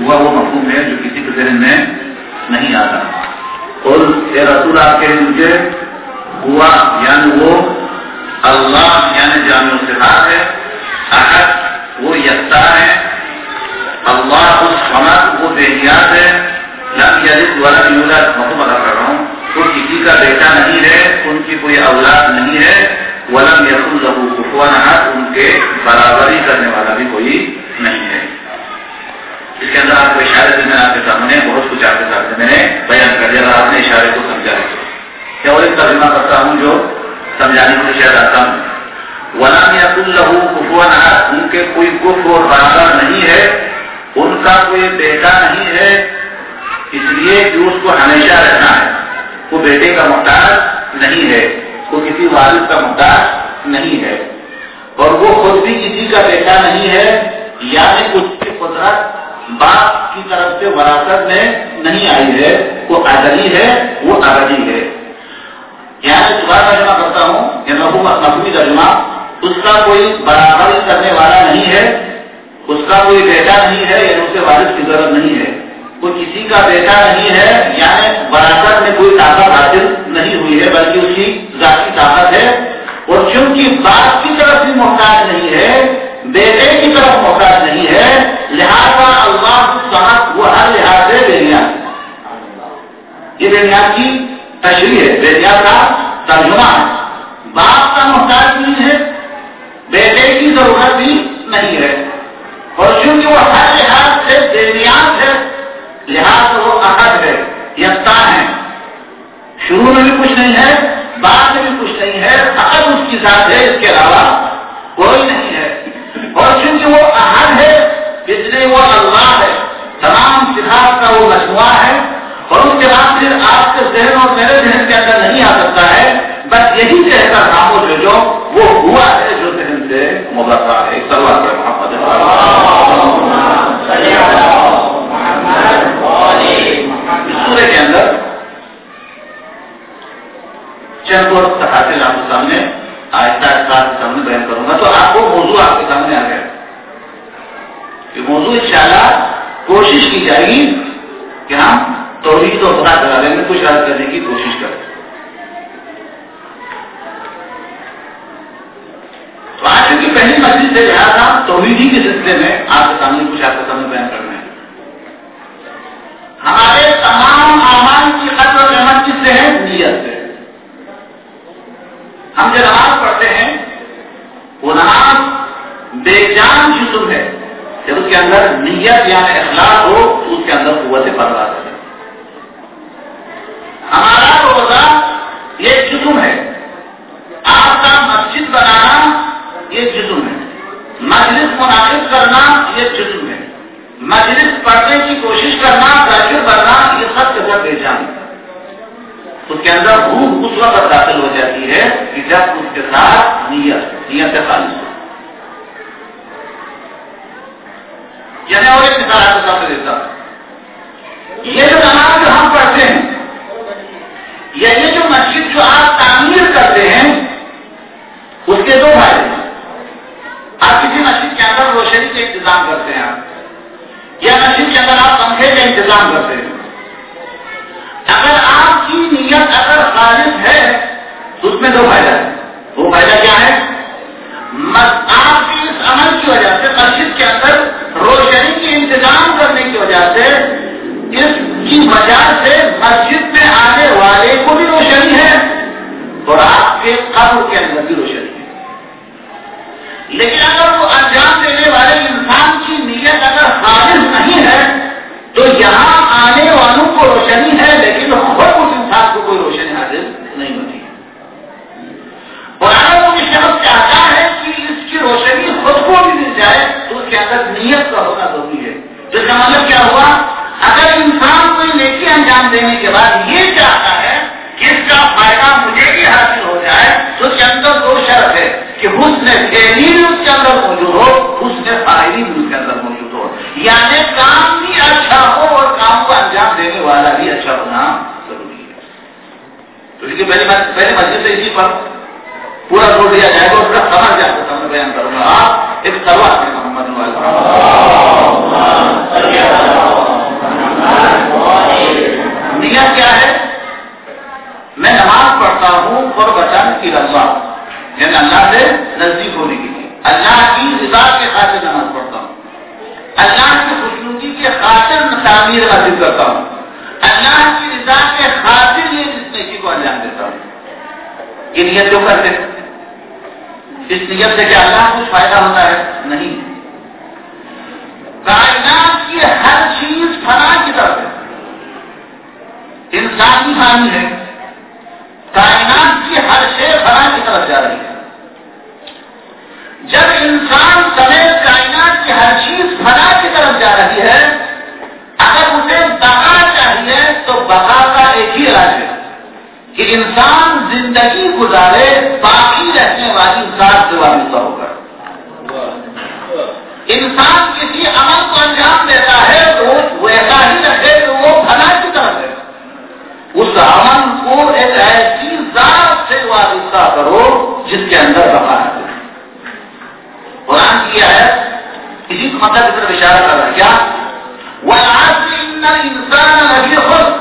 ہوا وہ مفہوم ہے جو کسی کے ذہن میں نہیں آتا. اور اے رسول آپ کے مجھے ہوا یعنی وہ اللہ یعنی جامع الصفات ہے، احد وہ یکتا ہے، اللہ الصمد وہ بے نیاز ہے، لم یلد ولم یولد مفہوم ادا کر رہا ہوں، وہ کسی کا بیٹا نہیں ہے، ان کی کوئی اولاد نہیں ہے، ولم یکن لہ کفوا احد ان کے برابری کرنے والا بھی کوئی نہیں ہے. اس کے اندر آپ کو اشارے سے میں آپ کے سامنے بہت کچھ آپ کے سامنے میں نے بیان کر دیا. آپ نے اشارے کو سمجھا ہے کیا اور ایک ترجمہ کرتا ہوں جو سمجھانے کو شاید آتا ہوں. ولم یکن لہ کفوا احد ان کے کوئی کفو اور برابر نہیں ہے، ان کا کوئی بیٹا نہیں ہے، اس لیے کہ اس کو ہمیشہ رہنا ہے، وہ بیٹے کا محتاج نہیں ہے، وہ کسی والد کا محتاج نہیں ہے، اور وہ خود بھی کسی کا بیٹا نہیں ہے، یعنی اس کی قدرت باپ کی طرف سے وراثت میں نہیں آئی ہے، وہ ازلی ہے، وہ ابدی ہے. یہاں سے دوبارہ ترجمہ کرتا ہوں کہ مفہومی ترجمہ، اس کا کوئی برابری کرنے والا نہیں ہے، اس کا کوئی بیٹا نہیں ہے، یعنی اسے والد کی ضرورت نہیں ہے، وہ کسی کا بیٹا نہیں ہے، یعنی وراثت میں کوئی طاقت حاصل نہیں ہوئی ہے بلکہ اس کی ذاتی طاقت ہے، اور چونکہ باپ کی طرف بھی محتاج نہیں ہے، بیٹے کی طرف محتاج نہیں ہے، لہذا اللہ الصمد وہ ہر لحاظ سے بے نیاز. یہ بے نیاز کی تشریح ہے، بے نیاز کا ترجمہ ہے. باپ کا محتاج نہیں ہے، بیٹے کی ضرورت بھی نہیں ہے، اور چونکہ وہ ہر لحاظ سے بے نیاز ہے لہذا وہ احد ہے، یکتا ہے، شروع میں بھی کچھ نہیں ہے، بعد میں بھی کچھ نہیں ہے، احد اس کی ذات ہے، اس کے علاوہ کوئی نہیں ہے. اور چونکہ وہ احد ہے اس لیے وہ اللہ ہے، تمام صفات کا وہ مجموعہ ہے، اور اس کے بعد پھر آپ کے ذہن اور میرے ذہن کے اندر نہیں آ سکتا ہے، بس یہی کہہ کر خاموش ہے جو وہ ہوا ہے جو ذہن سے مبرہ ہے. صلوات پر محمد سورے کے اندر چند اور تفاصیل آپ کے سامنے آہستہ آہستہ آپ کے سامنے بیان کروں گا، تو آپ کو موضوع آپ کے سامنے آ گیا. یہ موضوع انشاءاللہ کوشش کی جائے گی کہ ہم توحید و خدا کے بارے میں کچھ عرض کرنے کی کوشش کریں. تو آج کی پہلی مسجد سے لہٰذا توحیدی کے سلسلے میں آپ کے سامنے کچھ آپ کے سامنے بیان کرنا ہے. ہمارے تمام اعمال کی قدر و قیمت کس سے ہے؟ نیت سے. ہم جو نماز پڑھتے ہیں وہ نماز بے جان جسم ہے، جب اس کے اندر نیت یعنی اخلاص ہو تو اس کے اندر قوت پرداز ہے. ہمارا روزہ یہ جسم ہے، آپ کا مسجد بنانا یہ جسم ہے، مجلس منعقد کرنا یہ جسم ہے، مجلس پڑھنے کی کوشش کرنا، ذاکر بننا، یہ سب کے سب بے جان ہے. اس کے اندر روح اس وقت داخل ہو جاتی ہے کہ جب اس کے ساتھ نیت خالص ہو. یعنی اور ایک مثال آپ کو سامنے دیتا ہوں، یہ جو نماز جو ہم پڑھتے ہیں یا یہ جو مسجد جو آپ تعمیر کرتے ہیں اس کے دو فائدے ہیں. آپ کسی مسجد کے اندر روشنی کا انتظام کرتے ہیں، آپ یا مسجد کے اندر آپ پنکھے کا انتظام کرتے ہیں. اگر آپ کی نیت اگر خالص ہے تو اس میں دو فائدہ ہے. وہ فائدہ کیا ہے؟ آپ کی اس عمل کی وجہ سے مسجد کے اندر روشنی کے انتظام کرنے کی وجہ سے، اس کی وجہ سے مسجد میں آنے والے کو بھی روشنی ہے اور آپ کے قبر کے اندر بھی روشنی ہے. لیکن اگر وہ انجام دینے والے انسان کی نیت اگر خالص نہیں ہے تو یہاں آنے والوں کو روشنی ہے لیکن خود اس انسان کو کوئی روشنی حاصل نہیں ہوتی. اور اگر وہ شخص چاہتا ہے کہ اس کی روشنی خود کو بھی مل جائے تو اس کے اندر نیت کا ہونا ضروری ہے. تو اس کا مطلب کیا ہوا؟ اگر انسان کوئی نیکی انجام دینے کے بعد یہ چاہتا ہے کہ اس کا فائدہ مجھے بھی حاصل ہو جائے تو اس کے اندر دو شرط ہے کہ حسن فعلی بھی اس کے اندر موجود ہو، حسن فاعلی بھی اس کے اندر موجود ہو. یعنی کام بھی اچھا ہو اور کام کو انجام دینے والا بھی اچھا ہونا ضروری ہے. تو اس کی پہلے مسجد سے اسی پر پورا چھوڑ دیا جائے گا، اس کا سمجھ جا کے سامنے بیان کروں گا. آپ ایک سوال ہے محمد قربتاً الی اللہ، یعنی اللہ سے نزدیک ہونے کے لیے، اللہ کی رضا کے خاطر نماز پڑھتا ہوں، اللہ کی خوشنودی کے خاطر تعمیر حاصل کرتا ہوں، اللہ کی رضا کے خاطر یہ اس نیکی کو انجام دیتا ہوں. یہ نیت جو کرتے اس نیت سے کہ اللہ کو کچھ فائدہ ہوتا ہے نہیں. کائنات کی ہر چیز فنا کی طرف ہے، انسان بھی فانی ہے، کائنات کی ہر شے فنا کی طرف جا رہی ہے. جب انسان سمیت کائنات کی ہر چیز فنا کی طرف جا رہی ہے، اگر اسے بقا چاہیے تو بقا کا ایک ہی علاج ہے کہ انسان زندگی گزارے باقی رہنے والی ذات سے وابستہ ہو کر. انسان کسی عمل کو انجام دیتا ہے تو ویسا ہی رکھے تو وہ فنا کی طرف ہے. اس عمل کو ایک ایسی ذات سے وابستہ کرو جس کے اندر بقا ہے. قرآن کی آیت اسی مطلب کی طرف اشارہ کر رہا ہے. کیا؟ وَالْعَصْرِ إِنَّ الْإِنسَانَ لَفِي خُسْرٍ،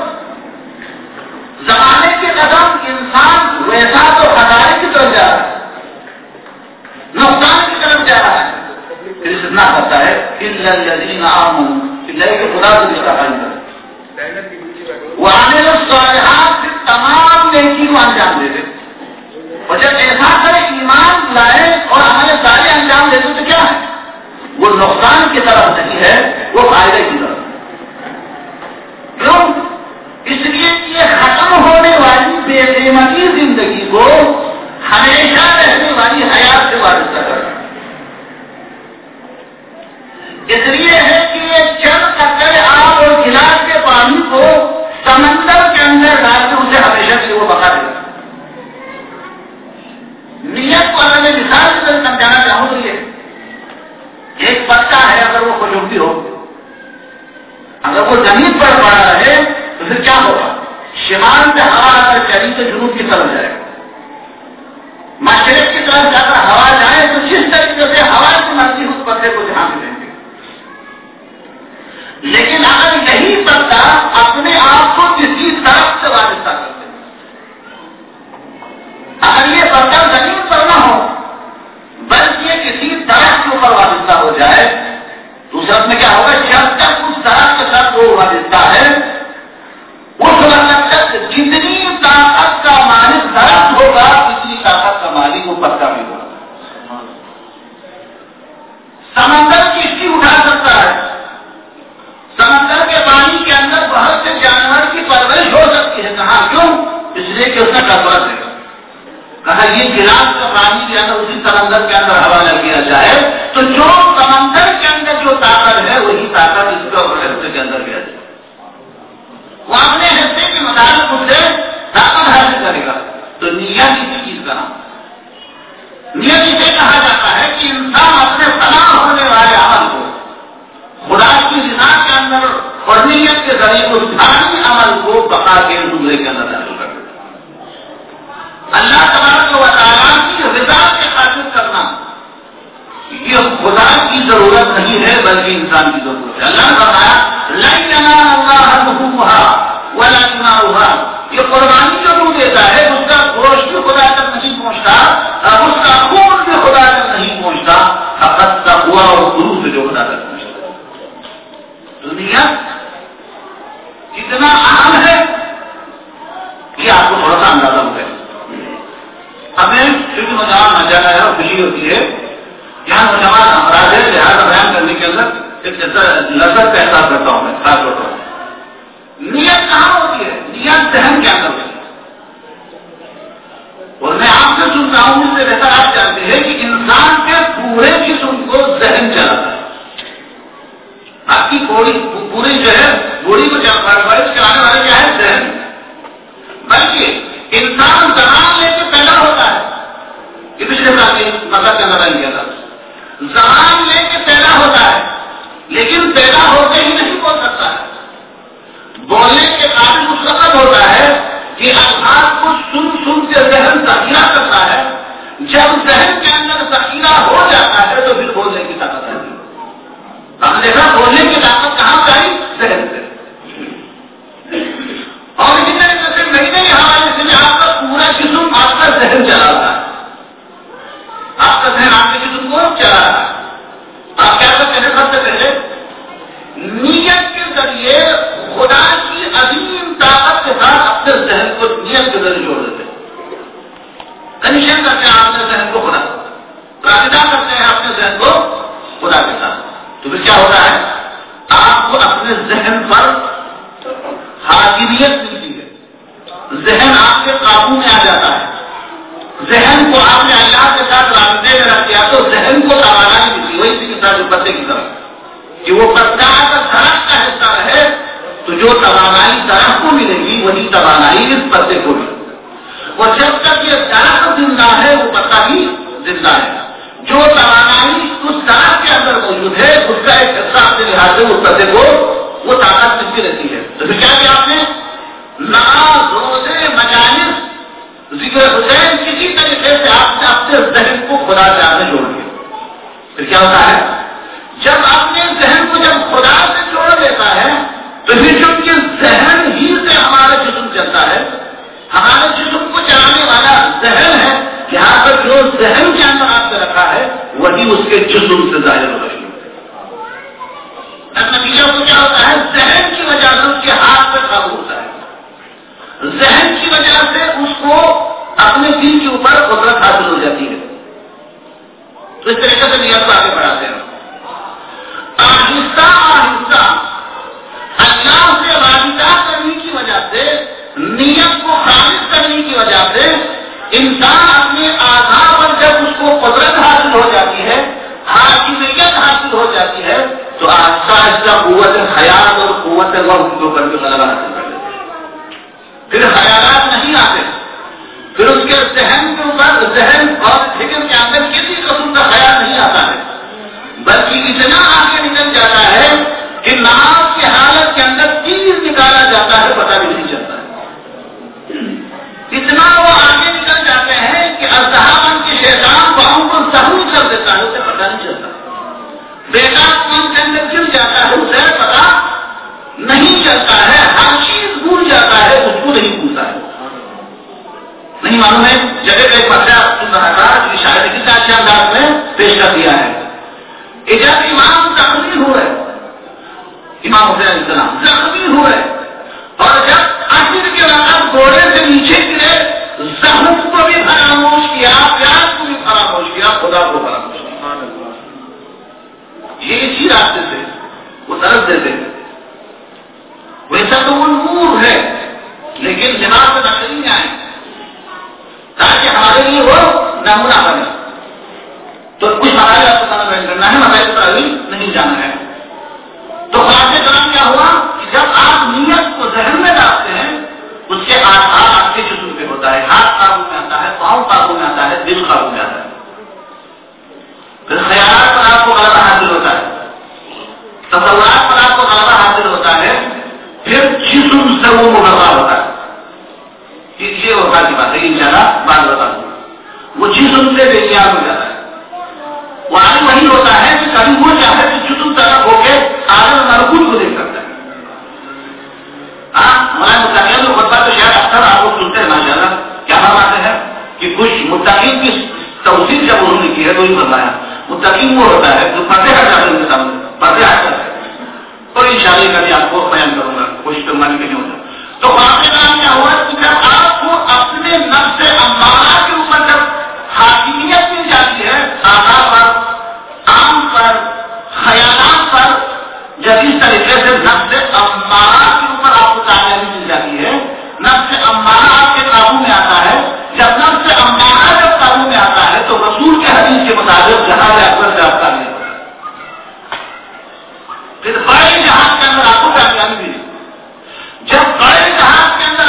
زمانے کے قدم انسان ویسا تو خسارے کی طرف جا رہا ہے، نقصان کی طرف جا رہا ہے. پھر اتنا کرتا ہے إِلَّا الَّذِينَ آمَنُوا، اللہ کے خدا کو جس کا خالی کر وَعَمِلُوا الصَّالِحَاتِ، پھر تمام نیکی کو انجام دے دے. اور جب ایسا کرے ایمان لائے اور عمل صالح انجام دے دے تو کیا ہے؟ وہ نقصان کی طرف نہیں ہے، وہ فائدے کی طرف. کیوں؟ اس لیے یہ ختم ہونے والی بے قیمتی زندگی کو ہمیشہ رہنے والی حیات سے وابستہ کرنا. اس لیے ہے کہ یہ چند قطرے آب اور گلاس کے پانی کو سمندر کے اندر ڈال کے اسے ہمیشہ کے لیے وہ بقا دے گا. نیت کو اگر میں مثال سے سمجھانا چاہوں تو یہ ایک پتا ہے، اگر وہ خشکی ہو، اگر وہ زمین پر پڑا رہے تو پھر کیا ہوگا؟ شمال سے ہوا اگر چلی تو جنوب کی طرف جائے گا، مشرق کی طرف جا کر ہوا جائے تو جس طریقے سے ہوا کی مرضی اس پتے کو جہاں بھی دیں گے. لیکن اگر یہی پتا اپنے آپ کو کسی طرف سے وابستہ کرتے، اگر یہ پتا زمین پر نہ ہو بلکہ یہ کسی طرف کے اوپر وابستہ ہو جائے تو اس وقت میں کیا ہوگا؟ جب تک اس طرف کے ساتھ وہ وابستہ ہے اس وقت تک جتنی طاقت کا مالک درخت ہوگا اتنی طاقت کا مالک وہ پتا بھی ہوگا. سمندر کشتی اٹھا سکتا ہے، سمندر کے پانی کے اندر بہت سے جانور کی پرورش ہو سکتی ہے. کہاں؟ کیوں؟ اس لیے کہ اس نے کثرت ہے. کہا یہ گلاس کا پانی کے اندر اسی سمندر کے اندر حوالہ کیا جائے تو جو سمندر کے اندر جو طاقت ہے وہی طاقت اس کا حصے کے اندر کیا جائے. وہ اپنے حصے کے مطابق اس سے طاقت حاصل کرے گا. تو نیت اسی چیز کا نام. نیت اسے کہا جاتا ہے کہ انسان اپنے فنا ہونے والے عمل کو خدا کی رضا کے اندر اور نیت کے ذریعے اس دھارمی عمل کو بقا کے دوسرے کے اندر داخل کر دے. اللہ تبارک و تعالیٰ کی رضا کے خاطر کرنا یہ خدا کی ضرورت نہیں ہے بلکہ انسان کی ضرورت ہے. اللہ نے فرمایا لن ينال الله لحومها ولا ذہن چلا رہا ہے، آپ کا ذہن آپ کے جسم کو چلا رہا ہے. آپ کیا کرتے ہیں؟ سب سے پہلے نیت کے ذریعے خدا کی عظیم طاقت کے ساتھ اپنے ذہن کو نیت کے ذریعے جوڑ دیتے ہیں. کنیشن کرتے ہیں اپنے ذہن کو خدا، رابطہ کرتے ہیں اپنے ذہن کو خدا کے ساتھ. تو پھر کیا ہوتا ہے؟ آپ کو اپنے ذہن پر حاکمیت ملتی ہے، ذہن آپ کے قابو میں آ جاتا ہے. ذہن کو آپ نے اللہ کے ساتھ رابطے میں رکھ دیا تو ذہن کو توانائی ملتی. وہی کے ساتھ جو پتے کی طرح کہ وہ پتا اگر درخت کا حصہ رہے تو جو توانائی درخت کو ملے گی وہی توانائی اس پتے کو ملے گی. اور جب تک یہ درخت زندہ ہے وہ پتا بھی زندہ ہے. جو توانائی اس درخت کے اندر موجود ہے اس کا ایک حصہ اپنے لحاظ سے اس پتے کو وہ طاقت ملتی رہتی ہے. تو پھر کیا کیا آپ نے؟ نماز، روزے، مجالس، ذکر حسین، کسی طریقے سے آپ نے اپنے ذہن کو خدا سے آپ نے جوڑ دیا. پھر کیا ہوتا ہے؟ جب اپنے ذہن کو جب خدا سے جوڑ دیتا ہے تو پھر چونکہ ذہن ہی سے ہمارا جسم چلتا ہے، ہمارے جسم کو چلانے والا ذہن ہے، یہاں پر جو ذہن کے اندر آپ نے رکھا ہے وہی اس کے جسم سے ظاہر ہوگا. نتیجہ کو کیا ہوتا ہے؟ ذہن کی وجہ سے اس کے ہاتھ پہ قابو ہوتا ہے، ذہن کی وجہ سے اس کو اپنے دل کے اوپر قدرت حاصل ہو جاتی ہے. تو اس طریقے سے نیت کو آگے بڑھاتے ہیں. آہستہ آہستہ اللہ سے رابطہ کرنے کی وجہ سے، نیت کو خالص کرنے کی وجہ سے انسان اپنے اعضاء پر جب اس کو قدرت حاصل ہو جاتی ہے، حاکمیت حاصل ہو جاتی ہے تو آہستہ آہستہ قوت خیال اور قوت وقت کے اوپر بھی غلبہ حاصل کر لیتے ہیں. پھر خیالات نہیں آتے، پھر اس کے ذہن کے اوپر، ذہن اور فکر کے اندر کسی قسم کا خیال نہیں آتا ہے، بلکہ اتنا آگے نکل جاتا ہے کہ نماز کی حالت کے اندر تیر نکالا جاتا ہے، پتہ بھی نہیں چلتا ہے. اتنا وہ آگے نکل جاتے ہیں کہ اصحابن کے شیطان پاؤں کو زخمی کر دیتا ہے، اسے پتہ نہیں چلتا. بیٹا کون کے اندر گر جاتا ہے، اسے پتہ نہیں چلتا ہے. ہر چیز بھول جاتا ہے، اس کو نہیں بھولتا ہے. نہیں معلوم ہے جگہ کا ایک مسئلہ سن رہا تھا جو شاید کسی اچھے انداز میں پیش کر دیا ہے. جب امام زخمی ہوئے، امام حسین علیہ السلام زخمی ہوئے اور جب آخر کے وقت گھوڑے سے نیچے گرے، زخم کو بھی فراموش کیا، پیاس کو بھی فراموش کیا، خدا کو فراموش کیا. یہ اسی راستے سے وہ درد دیتے ہیں. ویسا تو وہ نور ہے لیکن دماغ سے نقلی میں آئے تاکہ ہمارے لیے وہ نمونہ بنے. تو کچھ ہمارے آپ کو بیان کرنا ہے، ہمارے تعلیم نہیں جانا ہے. تو خلاصے کلام کیا ہوا کہ جب آپ نیت کو ذہن میں ڈالتے ہیں اس کے آدھار آپ کے جسم پہ ہوتا ہے، ہاتھ قابو میں آتا ہے، پاؤں قابو میں آتا ہے، دل قابو میں آتا ہے. پھر خیالات پر آپ کو غلبہ حاصل ہوتا ہے، تصورات پر آپ کو غلبہ حاصل ہوتا ہے، پھر جسم سے وہ مغرا ہوتا ہے. یہ ہوتا کی بات ہے، انشاءاللہ بات بتا دوں. وہ جسم سے بے نیاز ہو جاتا ہے. وہاں وہی ہوتا ہے کہ کبھی وہ چاہے کہ جسم طرف ہو کے آدم مرکوز کو دیکھ سکتا ہے. ہمارے متقین کو خطبہ تو شاید اکثر آپ لوگ سنتے ہیں ماشاءاللہ. کیا فرماتے ہیں کہ کچھ متقین کی توصیف جب انہوں نے کی ہے تو یہ فرمایا متقین وہ ہوتا ہے جو پردے ہٹ جاتے ہیں ان کے سامنے، پردے ہٹ جاتے ہیں. اور انشاءاللہ کبھی آپ کو بیان کروں گا، کوشش کروں گا کہ نہیں ہوتا. تو واقعہ کام کیا ہوا کہ جب آپ کو اپنے نفس امارہ کے اوپر جب حاکمیت مل جاتی ہے، آغا پر، عام پر، خیالات پر، جب اس طریقے سے نفس امارہ کے اوپر آپ کو کامیابی مل جاتی ہے، نفس امارہ آپ کے قابو میں آتا ہے. جب نفس امارہ جب قابو میں آتا ہے تو رسول کے حدیث کے مطابق جہاز اکبر سے آپ کامیاب ہوتا ہے. پھر بڑے جہاز کے اندر آپ کو کامیابی ملی. جب بڑے جہاز کے اندر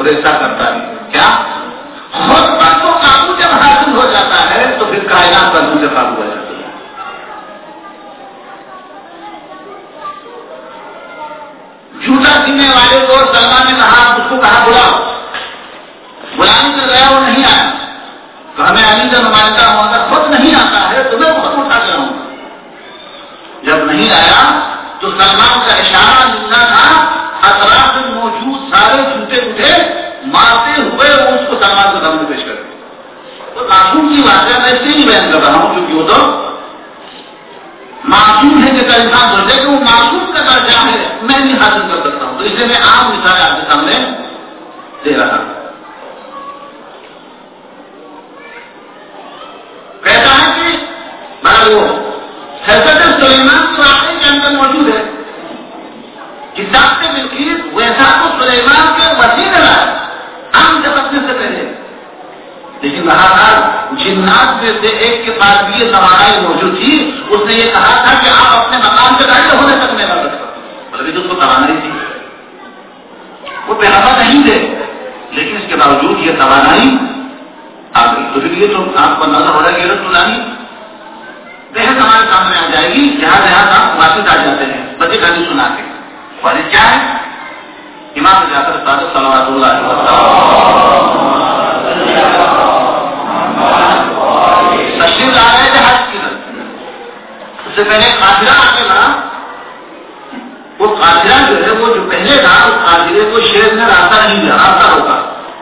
اور ایسا کرتا ہے کیا خود پر تو قابو جب حاصل ہو جاتا ہے تو پھر کائنات پر مجھے قابو ہو جاتا ہے. جھوٹا سینے والے کو سلمان نے کہا اس کو کہا بلاؤ. بلانے سے گیا وہ نہیں آیا تو ہمیں علی کا نمائندہ ہوگا خود نہیں آتا ہے تو میں خود اٹھا کر آؤں. جب نہیں آیا تو سلمان کا اشارہ ملنا تھا اطراف میں موجود سارے جھوٹے اٹھے مارتے ہوئے وہ اس کو سلمان کو سامنے پیش کرتے. تو معصوم کی واقعہ میں اس لیے بیان کر رہا ہوں کیونکہ وہ تو معصوم ہے کہ انسان بولتے کہ وہ معصوم کا درجہ ہے میں نہیں حاصل کر سکتا ہوں. تو اس لیے میں عام مثال آپ کے سامنے دے رہا ہوں. کہتا ہے کہ وہ حضرت سلیمان کے واقعے کے اندر موجود ہے. کتاب سے بلقیس ویسا تو سلیمان کے وسیع رہا ہم جب اپنے سے پہلے لیکن بہرحال جنات میں سے ایک کے پاس بھی یہ توانائی موجود تھی. اس نے یہ کہا تھا کہ آپ اپنے مقام سے داخل ہونے تک میں مدد کرتا ہوں. ابھی تو اس کو توانائی تھی وہ پیغمبر نہیں تھے لیکن اس کے باوجود یہ توانائی آ گئی. تو پھر یہ تو آپ کو نظر ہو رہا ہے کہ رسول اللہ بحث ہمارے سامنے آ جائے گی جہاں جہاں آپ واپس آ جاتے ہیں بچے کہانی سنا کے. والد کیا ہے امام سے جا کر صادق صلوات اللہ علیہ وسلم تشریف لا رہے تھے حج کی طرف. اس سے پہلے قافلہ آگے بڑھا. وہ قافلہ جو ہے وہ جو پہلے تھا اس قافلے کو شیر نے راستہ نہیں دیا راستہ ہوگا.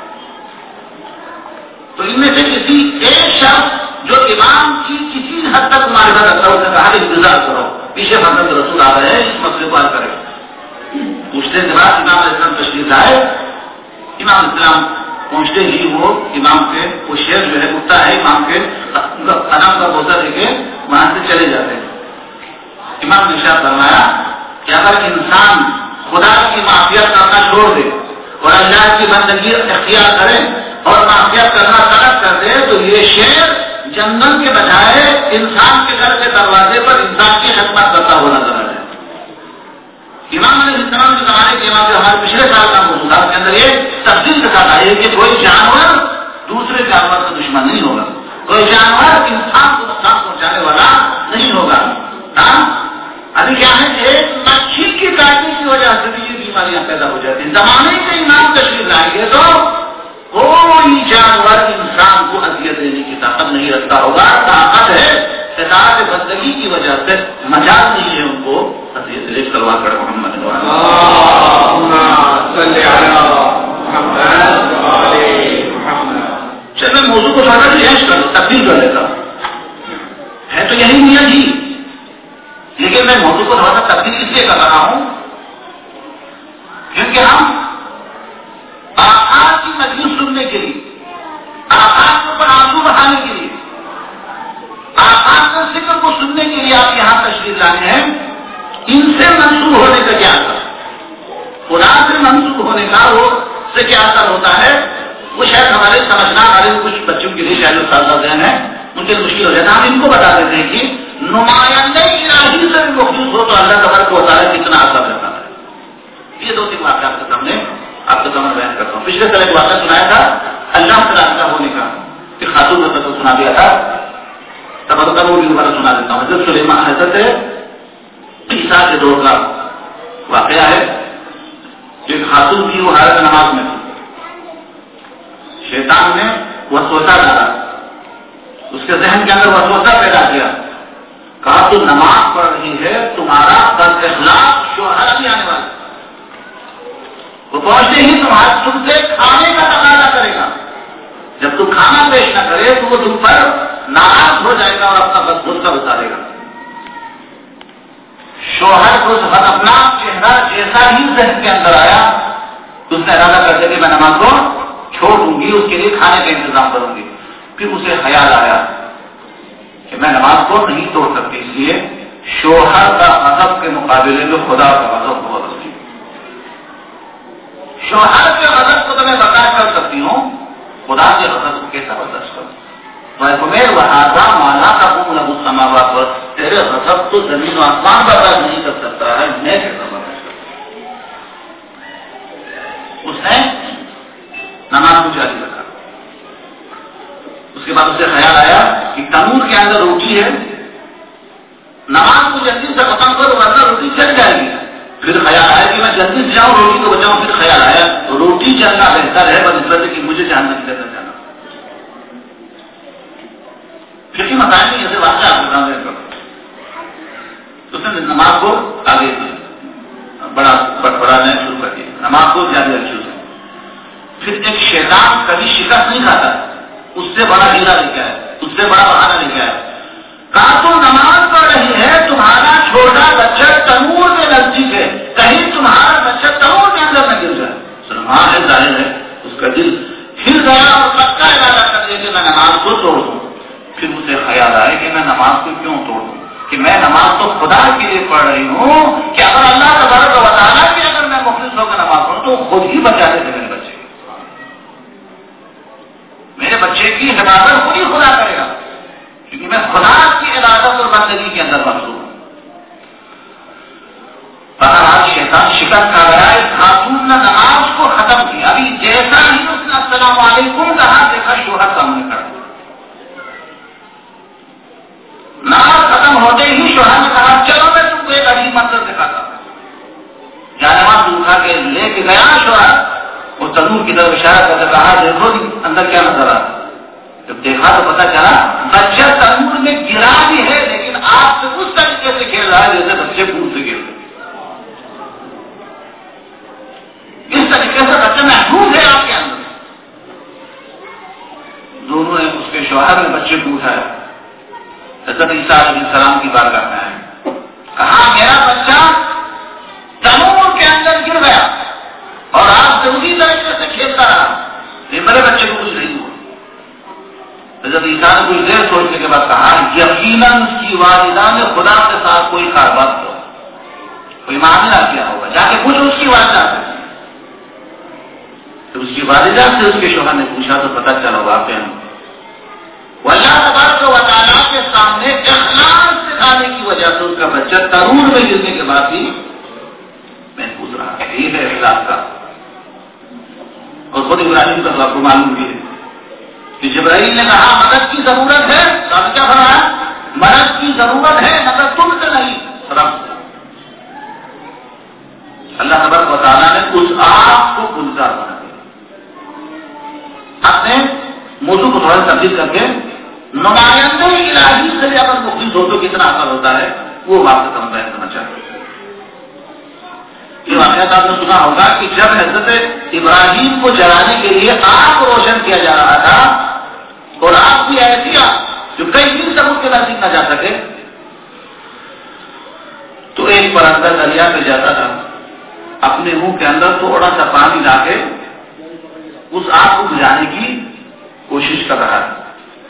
تو ان میں سے کسی ایک شخص جو امام کی کسی حد تک معرفت رکھتا ہے اس نے کہا انتظار کرو پیچھے حضرت رسول آ رہے ہیں اس مسئلے کو حل کریں. پوچھنے کے بعد امام علیہ السلام تشریف لائے. امام اسلام پہنچتے ہی وہ امام کے وہ شیر جو ہے اٹھتا ہے امام کے قدم کا بوسہ دے کے وہاں سے چلے جاتے ہیں. امام نے ارشاد فرمایا کہ اگر انسان خدا کی معافیت کرنا چھوڑ دے اور اللہ کی بندگی اختیار کرے اور معافیت کرنا ترک کر دے تو یہ شیر جنگل کے بجائے انسان کے گھر کے دروازے پر انسان کی خدمت کرتا ہوا نظر آ جائے. امام علیہ السلام کے زمانے کے امام جو ہمارے پچھلے سال کا موضوعات کے اندر یہ تفصیل کے ساتھ آئی ہے کہ کوئی جانور دوسرے جانور کا دشمن نہیں ہوگا. کوئی جانور انسان کو نقصان پہنچانے والا نہیں ہوگا. ابھی کیا ہے ایک مچھلی کی کاٹنے کی وجہ سے بھی یہ بیماریاں پیدا ہو جاتی ہیں. زمانے کے امام تشریف لائیں گے تو کوئی جانور انسان کو اذیت دینے کی طاقت نہیں رکھتا ہوگا. طاقت ہے اطاعت بندگی کی وجہ سے مجال نہیں ہے ان کو اذیت دے. سلوات پڑھ محمد چل میں موضوع کو تھوڑا چینج کر تبدیل کر لیتا ہوں. ہے تو یہی نیت ہی لیکن میں موضوع کو تھوڑا سا تبدیل اس لیے کر رہا ہوں کیونکہ ہم آقا کی مجلس سننے کے لیے آقا کے اوپر آنسو بہانے کے لیے آقا کے ذکر کو سننے کے لیے آپ یہاں تشریف لانے ہیں. ان سے منسوخ ہونے کا کیا اثر خدا سے منسوخ ہونے کا وہ سے کیا اثر ہوتا ہے وہ شاید ہمارے سمجھنا ہمارے کچھ بچوں کے لیے شاید سازہ ذہن ہے ان کے مشکل ہو جاتا ہے. ہم ان کو بتا دیتے ہیں کہ نمائندے الہی سے بھی مخلوق ہو تو اللہ تبارک و تعالیٰ کتنا اثر رہتا ہے. یہ دو تین واقعہ آپ کے سامنے آپ کے سامنے بیان کرتا ہوں. پچھلے سال ایک واقعہ سنایا تھا اللہ سے رابطہ ہونے کا کہ خاتون نے قصہ سنا دیا تھا. تب وہ بھی دوبارہ سنا دیتا ہوں. حضرت سلیمان حضرت عیسیٰ کے دور کا واقعہ ہے. ایک خاتون تھی وہ حالت نماز میں تھی. شیطان نے وسوسہ ڈالا اس کے ذہن کے اندر وسوسہ پیدا کیا. کہا تو نماز پڑھ رہی ہے تمہارا بد اخلاق شوہر بھی آنے والا وہ پہنچتے ہی تم سے کھانے کا تقاضا کرے گا. جب تم کھانا پیش نہ کرے تو وہ تم پر ناراض ہو جائے گا اور اپنا غصہ اتارے گا. شوہر کو اپنا چہرہ جیسا ہی ذہن کے اندر آیا تو اس نے ارادہ کر دیا کہ میں نماز کو چھوڑ دوں گی اس کے لیے کھانے کا انتظام کروں گی. پھر اسے خیال آیا کہ میں نماز کو نہیں توڑ سکتی اس لیے شوہر کا غضب کے مقابلے میں خدا کا غضب بہت ہوتی ہے. شوہر کے غضب کو تو میں برداشت کر سکتی ہوں خدا کے غضب کو کیسا برداشت کروں. تیرے غضب تو زمین و آسمان برداشت نہیں کر سکتا ہے میں کیسا برداشت کروں. اس نے کے بعد اسے خیال آیا کہ تنور کے اندر روٹی ہے، نماز کو جلدی سے ختم کرو ورنہ روٹی جل جائے گی. پھر خیال آیا کہ میں جلدی سے جاؤں روٹی کو بچاؤں. پھر خیال آیا روٹی جلنا بہتر ہے بنسبت کہ مجھے جہنم کی طرف جانا. کسی مسائل میں ایسے واقعہ آپ بتا دیں تو اس نے نماز کو آگے بڑھانا شروع کر دیا، نماز کو زیادہ رکھی اس نے. پھر ایک شیطان کبھی شکست نہیں کھاتا، اس سے بڑا ہیرا لے کے آیا، اس سے بڑا بہانہ لے کے آیا. کہا تو نماز پڑھ رہی ہے، تمہارا چھوٹا بچہ تنور میں نزدیک ہے، کہیں تمہارا بچہ تنور کے اندر نہ گر جائے. ہاں ہے، ظاہر ہے. اس کا دل ہل گیا اور پکا ارادہ کر دیا کہ میں نماز کو توڑ دوں. پھر اسے خیال آئے کہ میں نماز کو کیوں توڑ دوں، کہ میں نماز تو خدا کے لیے پڑھ رہی ہوں، کہ اگر اللہ تبارک و تعالیٰ کی اگر میں مخلص ہو کر نماز پڑھوں تو خود ہی بچاتے تھے میرے بچے کی حفاظت خود ہی خدا کرے گا، کیونکہ میں خدا کی عبادت اور بندگی کے اندر مصروف ہوں. بہرحال شیطان شکست کھا گیا. اس خاتون نے نماز کو ختم کیا. ابھی جیسا ہی اس نے السلام علیکم کہا، دیکھا شوہر سامنے کھڑا. نماز ختم ہوتے ہی شوہر نے کہا چلو میں تم کو ایک عجیب منظر دکھاتا ہوں. جانماز اٹھا کے لے کے گیا شوہر، وہ تنور کی طرف اشارہ کر کے کہا دیکھو اندر کیا نظر آ. جب دیکھا تو پتا چلا بچہ تنور میں گرا بھی ہے لیکن آپ سے اس طریقے سے کھیل رہا ہے جیسے بچے پھول سے کھیل رہے. اس طریقے سے بچہ محفوظ ہے آپ کے اندر. دونوں نے اس کے شوہر نے بچے کو اٹھایا، حضرت عیسیٰ علیہ السلام کی بارگاہ میں آئے. کہا میرا بچہ تنور کے اندر گر گیا اور آپ سے اسی طریقے سے کھیلتا رہا، میرے بچے کو کچھ نہیں ہوا. حضرت عیسیٰ نے کچھ دیر سوچنے کے بعد کہا یقیناً اس کی والدہ نے خدا کے ساتھ کوئی کاروبار کیا، کوئی معاملہ کیا ہوگا، جا کے پوچھو اس کی والدہ سے. تو اس کی والدہ سے اس کے شوہر نے پوچھا تو پتا چلا واقعہ اللہ تبارک و تعالیٰ کے سامنے اخلاص دکھانے کی وجہ سے اس کا بچہ تنور میں گرنے کے بعد بھی محفوظ رہا. یہ ہے اخلاص کا. اور خود ابراہیم کا آپ کو معلوم بھی ہے کہ جبرائیل نے کہا مدد کی ضرورت ہے، تو آپ کیا فرمایا مدد کی ضرورت ہے مگر تم سے نہیں رب سے. اللہ تبارک و تعالیٰ نے اس آگ کو گلزار بنا دیا. اپنے موضوع کو تھوڑا تبدیل کر کے نمائندے الہی سے بھی اگر مخلص ہو تو کتنا اثر ہوتا ہے وہ واقعہ ہم بیان کرنا چاہتے ہیں. یہ واقعات آپ نے سنا ہوگا کہ جب حضرت ابراہیم کو جلانے کے لیے آگ روشن کیا جا رہا تھا اور آگ بھی ایسی جو کئی دن تک اس کے نزدیک نہ جا سکے، تو ایک پرندہ دریا پہ جاتا تھا، اپنے منہ کے اندر تھوڑا سا پانی لا کے اس آگ کو بجھانے کی کوشش کر رہا ہے.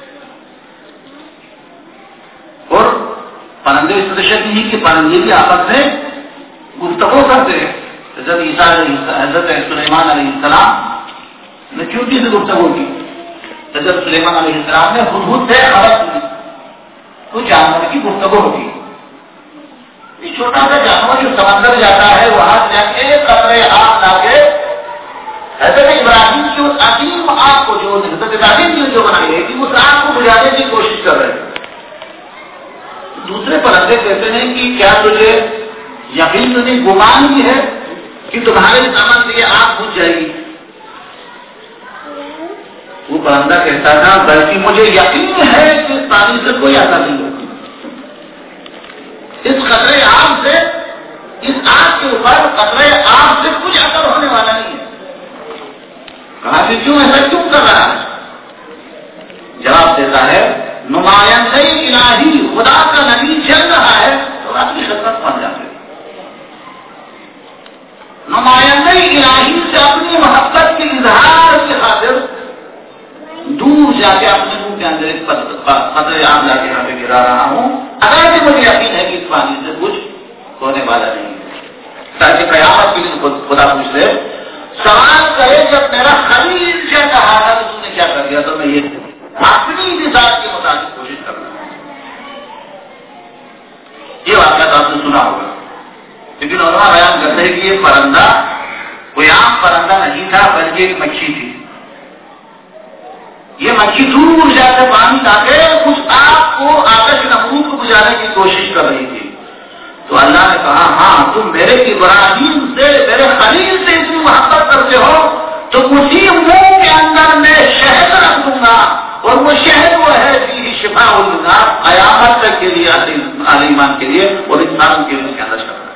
اور پرندے اس طرح نہیں کہ پرندے بھی آپس میں گفتگو کرتے ہیں. حضرت سلیمان علیہ السلام نے چونٹی سے گفتگو کی. حضرت سلیمان علیہ السلام نے ہدہد سے خبر سنی، کچھ جانور کی گفتگو ہوتی. یہ چھوٹا سا جانور جو سمندر جاتا ہے وہاں جا کے قطرے آگ لا کے حضرت ابراہیم کی اس عظیم آگ کو جو حضرت ابراہیم نے جو بنائی ہے کہ اس آگ کو بجھانے کی کوشش کر رہے ہیں. دوسرے پرندے کہتے ہیں کہ کیا تجھے یقین نہیں، گمان بھی ہے کہ تمہارے سامان سے یہ آگ بجھ جائے گی؟ وہ پرندہ کہتا تھا بلکہ مجھے یقین ہے کہ اس پانی سے کوئی اثر نہیں ہوگا، اس قطرے آگ سے، اس آگ کے اوپر قطرے آگ سے کچھ اثر ہونے والا نہیں ہے. کہا کہ کیوں ایسا کیوں کر رہا ہے؟ جواب دیتا ہے نمائندہ الہی خدا کا نبی چل رہا ہے تو آپ کی خدمت بن جاتے. نمائندہ الہی سے اپنی محبت کے اظہار کی خاطر دور جا کے اپنے منہ کے اندر ایک قطرے آگ لا کے یہاں پہ گرا رہا ہوں، اگر کہ مجھے یقین ہے کہ اس پانی سے کچھ ہونے والا نہیں ہے، تاکہ قیامت کے دن خدا مجھ سے سوال کرے جب میرا خلیل سے کہا تھا تو تم نے کیا کر دیا. تو میں یہ اپنی مثال کے مطابق کوشش کر رہا ہوں. یہ واقعہ آپ نے سنا ہوگا، لیکن علماء بیان کرتے ہیں کہ یہ پرندہ کوئی عام پرندہ نہیں تھا بلکہ ایک مچھی تھی. یہ مچھی دور جا کے پانی لا کے اس آگ کو آتش نمرود کو بجھانے کی کوشش کر رہی تھی. تو اللہ نے کہا ہاں تم میرے ابراہیم سے میرے خلیل سے اتنی محبت کرتے ہو تو اسی منہ کے اندر میں شہد رکھ دوں گا اور وہ شہد وہ ہے فیہ شفاء للناس قیامت تک کے لیے اہل ایمان کے لیے اور انسان کے لیے اس کے اندر شفاء.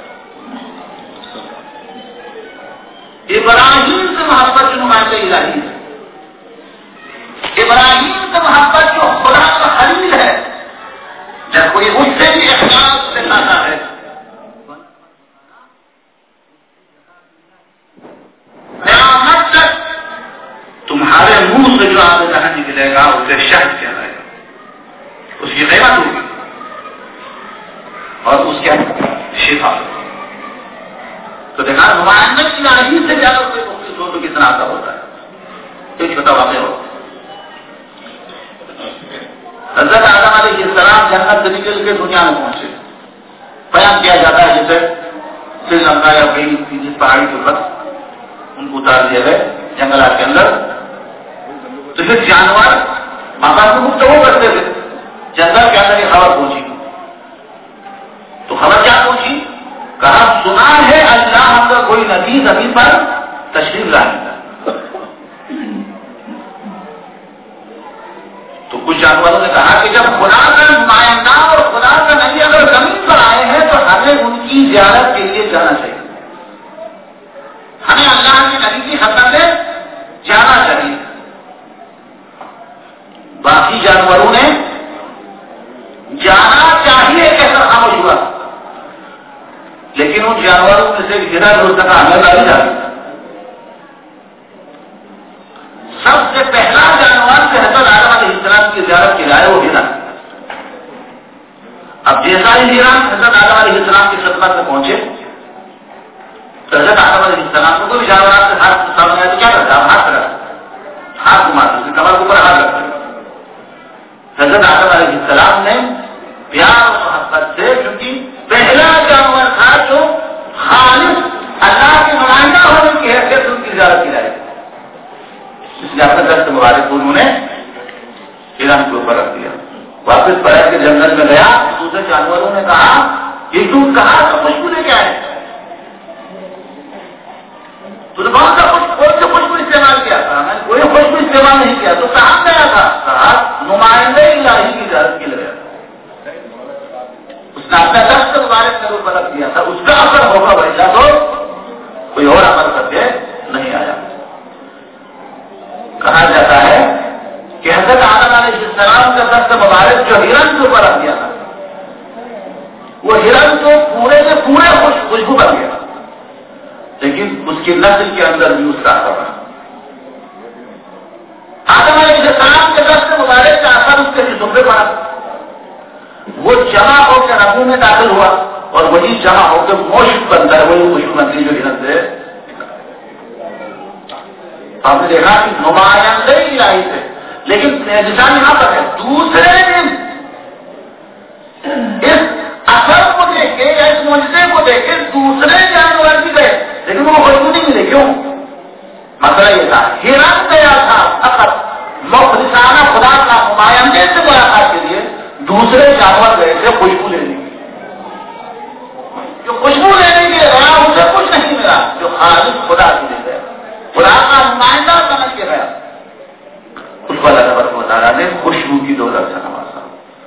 ابراہیم سے محبت جو نمائندہ الہی ہے, ابراہیم سے محبت جو خدا کا خلیل ہے, جب کوئی اس سے بھی اخلاص سے لاتا ہے قیامت تک تمہارے منہ سے جو آپ جہاں نکلے گا اسے شہد کیا جائے گا, اس کی قیمت ہوگی اور اس کے شفا. تو دیکھا نمائندہ الہی سے زیادہ کوئی مختص ہو تو کتنا آتا ہوتا ہے. ایک چھوٹا واقعہ ہو, حضرت آدم علیہ السلام جنت سے نکل کے دنیا میں پہنچے. بیان کیا جاتا ہے جیسے سری لنکا یا کہیں جس پہاڑی کے اوپر ان کو اتار دیا گئے جنگلات کے اندر, تو پھر جانور مکان کو گفتگو کرتے تھے. جنگل کے اندر یہ خبر پہنچی, تو خبر کیا پہنچی, کہا سنا ہے اللہ کا کوئی نبی زمین پر تشریف لائے گا. تو کچھ جانوروں نے کہا کہ جب خدا کا نمائندہ اور خدا کا نبی اگر زمین پر آئے ہیں تو ہمیں ان کی زیارت کے لیے جانا چاہیے, ہمیں اللہ کے نبی کی خدمت میں جانا چاہیے. باقی جانوروں نے جانا چاہیے کیسا خاموش ہوا, لیکن ان جانوروں میں سے ہرن ہو سکا ہمیں نہیں جاتی. سب سے پہلا جانور سے حضرت آدم علیہ السلام کی زیارت کی جائے وہ ہرن. اب جیسا ہی ہرن حضرت آدم علیہ السلام کی خدمت میں پہنچے تو حضرت آدم علیہ السلام کو کوئی جانورات سے ہاتھ سامنے آئے تو کیا کرتا ہے, ہاتھ رکھتا, ہاتھ گھماتے اسے کمر کے اوپر ہاتھ رکھتے. حضرت آدم علیہ السلام نے پیار اور محبت سے, کیونکہ پہلا جانور تھا جو خالص اللہ کے نمائندہ ہونے کی حیثیت ان کی زیارت کی جائے, اس لیے اپنے دست مبارک کو انہوں نے ہرن کے اوپر رکھ دیا. واپس پلٹ کے جنگل میں گیا, دوسرے جانوروں نے کہا یہ تو کہا تو خوشبو لے کے آئے, تو نے کون سے خوشبو استعمال کیا تھا, میں کوئی خوشبو استعمال نہیں کیا. تو کہاں گیا تھا, کہا نمائندہ الہی کی زیارت کے لیے گیا. اس نے اپنا دست مبارک کے اوپر رکھ دیا تھا, اس کا اثر ہوگا بھائی تو کوئی اور عمل کر کے نہیں آیا. کہا جاتا ہے کہ حضرت آدم علیہ السلام کا دست مبارک جو ہرن کے اوپر رکھ دیا تھا, وہ ہرن تو پورے سے پورے خوشبو بن گیا, لیکن اس کی نسل کے اندر بھی اس کا اثر رہا. آدم علیہ السلام کے دست مبارک کا اثر اس کے جسم پہ پڑا, وہ جمع ہو کے رگوں میں داخل ہوا اور وہی جمع ہو کے مشک بنتا ہے, وہی خوشبو بنتی جو ہرن سے. ہم نے دیکھا کہ نمائندہ الہی سے, لیکن نظام یہاں پر ہے دوسرے دن اس اثر کو دیکھے یا اس معجزے کو دیکھے دوسرے جانور بھی گئے, لیکن وہ خوشبو نہیں ملے. کیوں؟ مسئلہ یہ تھا ہرن گیا تھا فقط مخلصانہ خدا کا نمائندے سے ملاقات کے لیے, دوسرے جانور گئے تھے خوشبو لینے کے. جو خوشبو لینے کے لیے گیا اسے کچھ نہیں ملا, جو خالص خدا کے لیے گیا, خدا کا نمائندہ سمجھ کے گیا, اس کو اللہ تبارک و تعالیٰ نے خوشبو کی دولت سے نوازا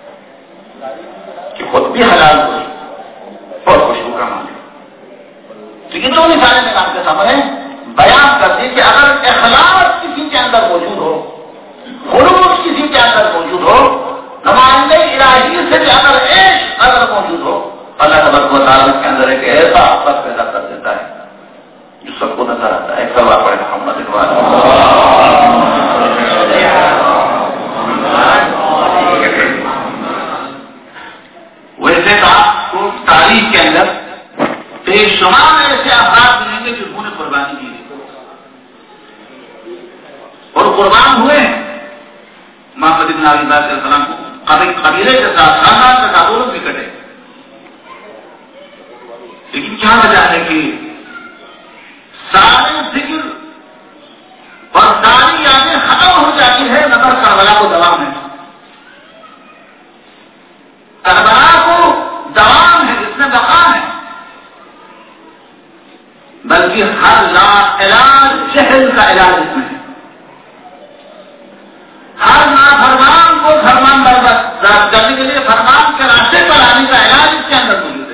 کہ خود بھی حلال ہوئی اور خوشبو کا مانگے. تو یہ دو مثالیں میں آپ کے سامنے بیان کرتی کہ اگر اخلاص کسی کے اندر موجود ہو, خلوص کسی کے اندر موجود ہو, نمائندے الہی سے بھی اگر عشق اگر موجود ہو, اللہ تبارک و تعالیٰ کے اندر ایک ایسا آفت پیدا کر دیتا ہے جو سب کو نظر آتا ہے. ایک سوال پڑے محمد ویسے تو آپ کو تاریخ کے اندر بے شمار ایسے افراد ملیں گے جنہوں نے قربانی کی اور قربان ہوئے ہیں. محمد بن علی علیہ السلام کو قبیلے کے ساتھ خاندان کے ساتھ وہ بھی کٹے, لیکن کیا وجہ ہے کہ سارے ذکر اور ساری یادیں ختم ہو جاتی ہے نظر کا لا علاج جہل کا علاج اس میں ہے. ہر نافرمان کو فرمان برداشت کرنے کے لیے فرمان کے راستے پر آنے کا علاج اس کے اندر موجود ہے.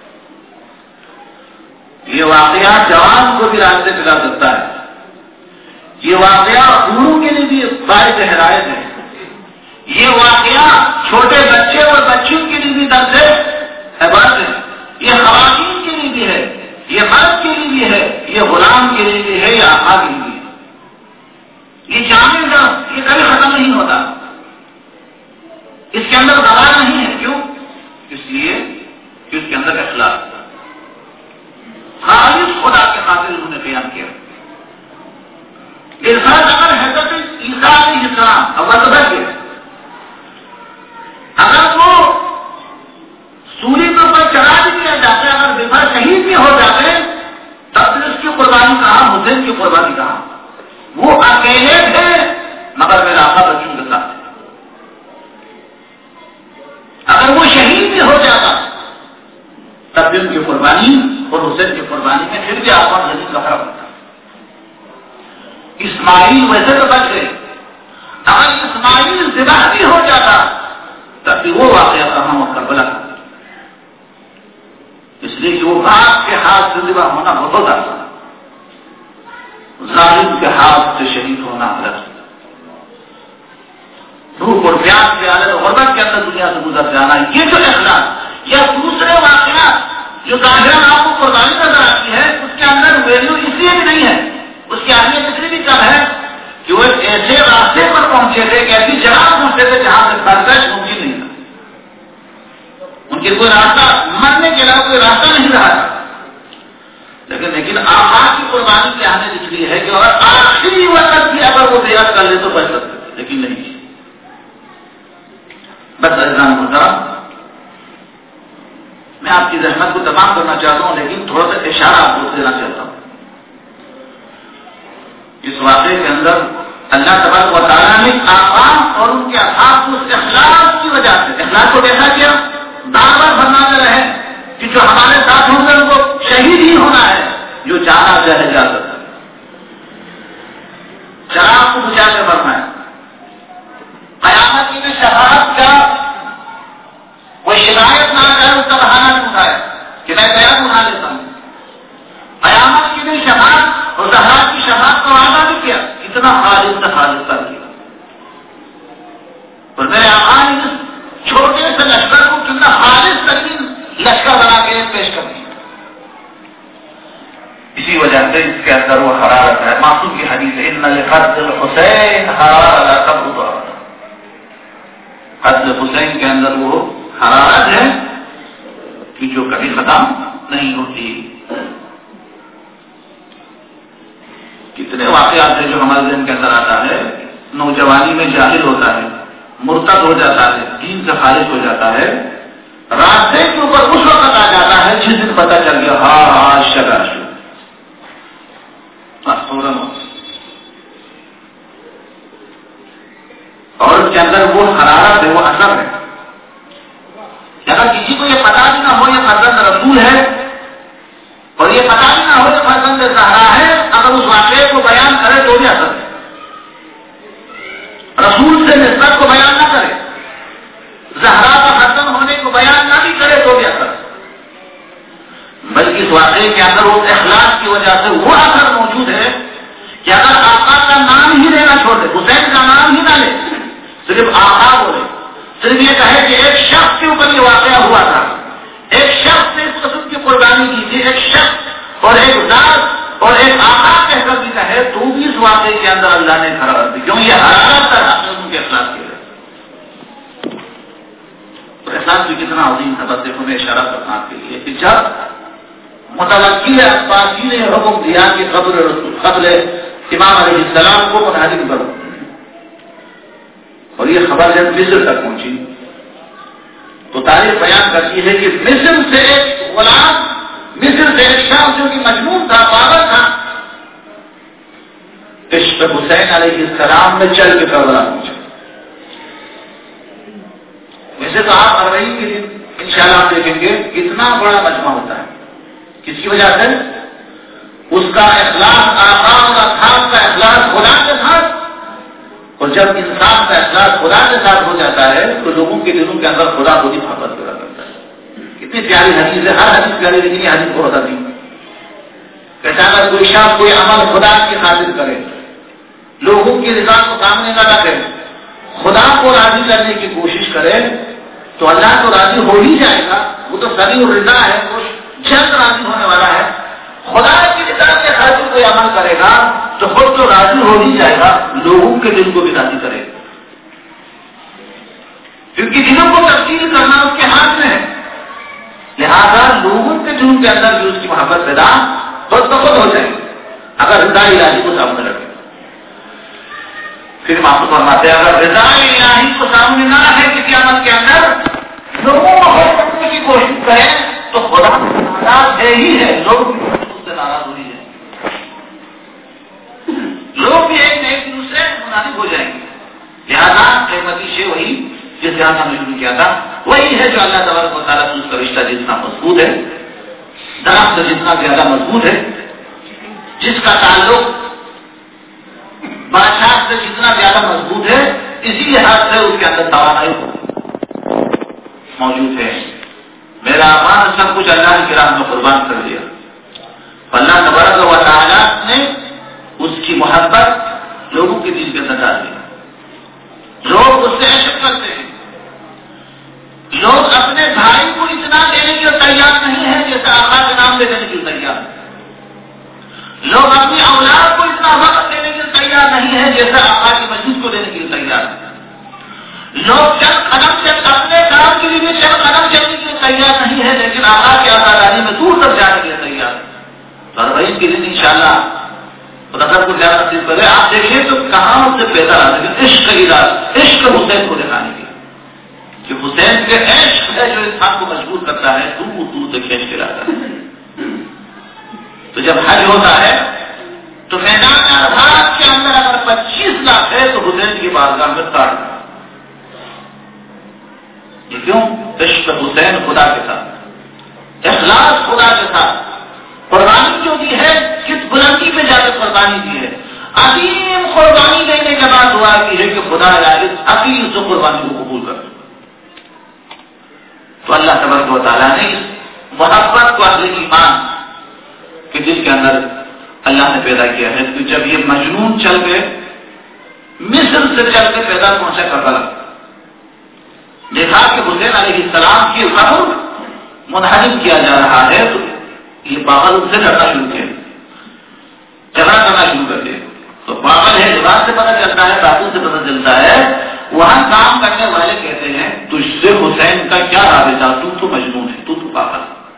یہ واقعہ جوان کو بھی راستے پہ لا سکتا ہے. یہ واقعہ گورو کے لیے بھی باعث ہدایت ہے. یہ واقعہ چھوٹے بچے اور بچیوں کے لیے بھی درس عبرت ہے. یہ خواتین کے لیے بھی ہے, یہ مرد کے لیے بھی ہے, یہ غلام کے لیے بھی ہے, یہ آقا کے لیے بھی ہے. یہ جامع ہے, یہ کبھی ختم نہیں ہوتا. اس کے اندر بوار نہیں ہے. کیوں؟ اس لیے کہ اس کے اندر اخلاق خالص خدا کے خاطر انہوں نے بیان کیا. ارشاد اگر حضرت عیسیٰ علیہ السلام اول کیا, اگر وہ سولی کے اوپر چڑھا بھی دیا جاتا ہے, اگر بفر شہید بھی ہو جاتے تب پھر اس کی قربانی کہاں, حسین کی قربانی کہاں؟ وہ اکیلے تھے مگر میرا آقا بچوں کے ساتھ. اگر وہ شہید بھی ہو جاتا تب بھی ان کی قربانی اور حسین کی قربانی میں پھر بھی آقا جدید کا فرق ہوتا. اسماعیل ویسے تو بچ گئے, اگر اسماعیل ذبح بھی ہو جاتا تب بھی وہ واقعہ کہاں اور کربلا کا, اس لیے کہ وہ باپ کے ہاتھ سے ذبح ہونا بہت آسان, ظالم کے ہاتھ سے شہید ہونا غلط. روح اور پیاس کے عالم غربت کے اندر دنیا سے گزر جانا, یہ جو اخلاق یا دوسرے واقعات جو ظاہراً آپ کو قربانی نظر آتی ہے اس کے اندر ویلیو اس لیے بھی نہیں ہے, اس کی اہمیت اس لیے بھی کم ہے کہ وہ ایک ایسے راستے پر پہنچے تھے, ایک ایسی جگہ پہنچے تھے جہاں سے خرچ ممکن نہیں تھا. ان کے کوئی راستہ مرنے کے علاوہ کوئی راستہ نہیں رہا تھا. لیکن آقا کی قربانی کی اہمیت اس لیے ہے کہ اگر آخری وقت بھی اگر وہ بیعت کر لے تو بچ سکتے تھے, لیکن نہیں. بس عزیزان محترم, میں آپ کی زحمت کو تمام کرنا چاہتا ہوں, لیکن تھوڑا سا اشارہ آپ کو دینا چاہتا ہوں. اس واقعے کے اندر اللہ تبارک و تعالیٰ نے آقا اور ان کے اصحاب کو اس اخلاق کی وجہ سے اخلاق کو کیسا کیا, بار بار فرماتے رہے کہ جو ہمارے ساتھ ہوں گے ان کو شہید ہی ہونا ہے, جو جانا چاہے جا سکتا. شراب کو بجا کے فرمایا, قیامت کی میں شفاعت کا کوئی شکایت نہ کرے اس کا بہانہ نہیں اٹھایا کہ میں بیعت اٹھا لیتا ہوں. قیامت کی میں شفاعت اور زہرا کی شفاعت کا وعدہ بھی کیا, اتنا خالص کر کیا. اور میرے آقا نے اس چھوٹے سے لشکر کو کتنا خالص ترین لشکر بنا کے پیش کر دیا. اسی وجہ سے اس کے اندر وہ حرارت ہے. معصوم کی حدیث ہے, ان لخد الحسین حرارت تبرد, حضرت حسین کے اندر وہ حرارت ہے کہ جو کبھی ختم نہیں ہوتی. کتنے واقعات ہیں جو ہمارے ذہن کے اندر آتا ہے. نوجوانی میں جاہل ہوتا ہے, مرتد ہو جاتا ہے, دین سے خارج ہو جاتا ہے, راستے کے اوپر اس وقت آ جاتا ہے جس دن پتہ چل گیا ہاں شگا شو اور اس کے اندر وہ حرارت ہے, وہ اثر ہے. اگر کسی کو یہ پتا بھی نہ ہو یہ فرزند رسول ہے اور یہ پتا بھی نہ ہو یہ فرزند زہرا ہے, اگر اس واقعے کو بیان کرے تو بھی اثر ہے. رسول سے نسبت کو بیان نہ کرے, زہرا کا ختم ہونے کو بیان نہ بھی کرے تو بھی اثر ہے, بلکہ اس واقعے کے اندر اس اخلاق کی وجہ سے وہ اثر موجود ہے کہ اگر آقا کا نام ہی لینا چھوڑ دے, حسین کا نام ہی نہ لے, صرف آقا بولے, صرف یہ کہے کہ ایک شخص کے اوپر یہ واقعہ ہوا تھا, ایک شخص نے اس قسم کی قربانی کی تھی, ایک شخص اور ایک ذات اور ایک آقا کہہ کر بھی کہے تو بھی اس واقعے کے اندر اللہ نے کھڑا کر دی. کیوں یہ حرارت تھا ان کے اخلاق کی وجہ. احساس بھی کتنا عظیم تھا, بس دیکھو میں اشارہ کرنا آپ کے لیے کہ جب متوکل عباسی نے حکم دیا کہ قبر امام علیہ السلام کو منحرف کرو, اور یہ خبر جب مصر تک پہنچی تو تاریخ بیان کرتی ہے کہ مصر سے ایک غلام, مصر سے ایک شخص جو کہ مجنون تھا, پاگل تھا, عشق حسین علیہ السلام میں چل کے کربلا پہنچا. ویسے تو آپ اربعین کے دن انشاءاللہ آپ دیکھیں گے کتنا بڑا مجمع ہوتا ہے. کس کی وجہ سے؟ اس کا اخلاص آقا اور اصحاب کا اخلاص خدا کے ساتھ، اور جب انسان کا اخلاص خدا کے ساتھ ہو جاتا ہے تو لوگوں کے دلوں کے اندر خدا کو محبت پیدا کرتا ہے. کتنی پیاری حدیث ہے، ہر حدیث پیاری لیکن یہ حدیث بہت عظیم. کہتا اگر کوئی شخص کوئی عمل خدا کی خاطر کرے، لوگوں کی رضا کو سامنے نہ رکھے، خدا کو راضی کرنے کی کوشش کرے تو اللہ تو راضی ہو ہی جائے گا. وہ تو سریع الرضا ہے، وہ جلد راضی ہونے والا ہے. خدا کی رضا کے خاطر کوئی عمل کرے گا تو خود تو راضی ہو ہی جائے گا، لوگوں کے دل کو بھی راضی کرے گا، کیونکہ دلوں کو تبدیل کرنا اس کے ہاتھ میں ہے. لہذا لوگوں کے دلوں کے اندر بھی اس کی محبت پیدا خود بخود ہو جائے گی اگر رضا الہی کو سامنے رکھے. پھر معصوم فرماتے ہیں اگر رضا الہی کو سامنے نہ رکھے کسی عمل کے اندر، لوگوں کو خوش کرنے کی کوشش کرے تو خدا ناراض ہے ہی ہے، لوگ بھی اس سے ناراض ہو ہی جائیں گے، لوگ بھی ایک نئے دن سے مناسب ہو جائیں گے. لہٰذا قیمتی شے وہی جس جہاں ہم نے شروع کیا تھا وہی ہے جو اللہ تبارک و تعالیٰ سے اس کا رشتہ جتنا مضبوط ہے، درخت جتنا زیادہ مضبوط ہے، جس کا تعلق بادشاہ سے جتنا زیادہ مضبوط ہے، اسی لحاظ سے اس کے اندر توانائی موجود ہے. میرا امان سب کچھ اللہ کی راہ میں قربان کر دیا. اللہ تبارک و تعالیٰ نے اس کی محبت لوگوں کے دل کے اندر ڈال دی. لوگ اس سے عشق کرتے ہیں، لوگ اپنے بھائی کو اتنا دینے کے تیار نہیں ہے جیسے آقا کے نام سے دینے کے تیار ہے. لوگ اپنی اولاد کو اتنا وقت دینے کے تیار نہیں ہے جیسے آقا کی مسجد کو دینے کے لیے تیار ہے. لوگ چند قدم سے اپنے کام کے لیے چند قدم چلنے کے لیے تیار نہیں ہے لیکن آقا کی آزادی میں دور تک جانے کے لیے تیار ہے. اور وہی کے دن انشاءاللہ نظر کو زیادہ نصیب کرے. آپ دیکھیے تو کہاں سے پیدا آ سکے عشق عشق حسین کو دکھانے کے، کہ حسین کے عشق ہے جو انسان کو مجبور کرتا ہے دور دور تک کھینچ کے لاتا ہے. تو جب حج ہوتا ہے تو میدان عرفات کے اندر اگر 25 لاکھ ہے تو حسین کی بارگاہ میں 60 لاکھ. یہ کیوں؟ عشق حسین خدا کے ساتھ، اخلاص خدا کے ساتھ. قربانی جو دی ہے کس بلندی پہ جا کر قربانی دی ہے، عظیم قربانی دینے کے بعد دعا کی ہے کہ خدا اس عظیم سے قربانی کو قبول کر. تو اللہ تبارک و تعالیٰ نے اس محبت کو اہل ایمان کے دل کے اندر اللہ نے پیدا کیا ہے. تو جب یہ مجنون چل کے مصر سے چل کے پیدا پہنچا کربلا، دیکھا کہ حسین علیہ السلام کی قبر منحرف کیا جا رہا ہے تو یہ پاگل ان سے لڑنا شروع کیا، جھگڑا کرنا شروع کر دیا. تو پاگل ہے زبان سے پتہ چلتا ہے، باتوں سے پتہ چلتا ہے. وہاں کام کرنے والے کہتے ہیں تجھ سے حسین کا کیا رابطہ، تو مجنون ہے، تو پاگل.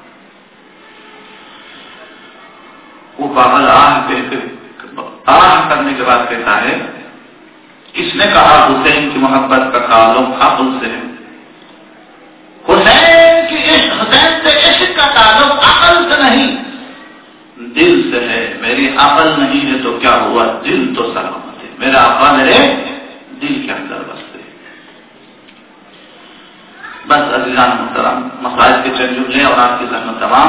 وہ پاگل آہ کرنے کے بعد کہتا ہے کس نے کہا حسین کی محبت کا تعلق عقل سے ہے؟ حسین سے عشق کا تعلق عقل سے نہیں دل سے ہے. میری عقل نہیں ہے تو کیا ہوا، دل تو سلامت ہے. میرا آقا میرے دل کے اندر بستے. بس عزیزان محترم، مسائل کے چند جملے اور آپ کی زحمت تمام.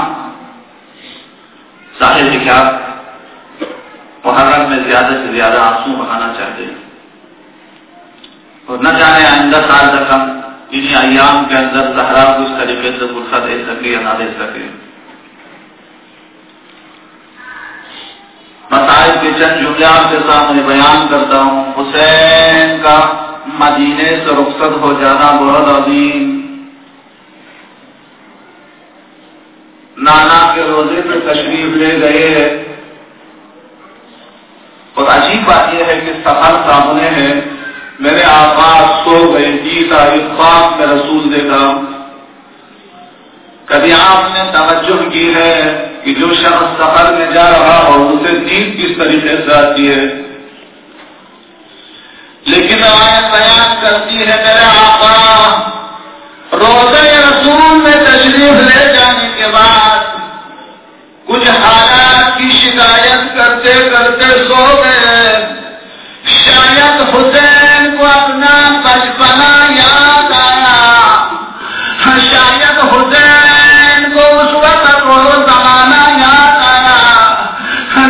ظاہر ہے کہ آپ محرم میں زیادہ سے زیادہ آنسو بہانا چاہتے ہیں اور نہ جانے آئندہ سال تک ہم انہیں ایام کے اندر زہرا کو اس طریقے سے غصہ دے سکے یا نہ دے سکے. مسائل کے چند جملے آپ کے سامنے بیان کرتا ہوں. حسین کا مدینے سے رخصت ہو جانا بہت عظیم. نانا کے روزے پہ تشریف لے گئے اور عجیب بات یہ ہے کہ سفر سامنے ہے. میرے آقا سو گئے، 20 تاریخ خواب میں رسول دیکھا. کبھی آپ نے توجہ کی ہے کہ جو شخص سفر میں جا رہا ہو اسے نیند کس طریقے سے آتی ہے؟ لیکن روایت بیان کرتی ہے میرے آقا روزے رسول میں تشریف لے جانے کے بعد کچھ حالات کی شکایت کرتے کرتے سو گئے. شاید حسین کو اپنا بچپنا یاد آیا، شاید حسین کو اس وقت وہ زمانہ یاد آیا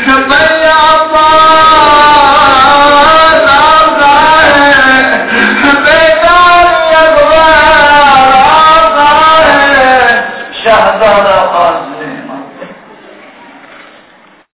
سے پہلے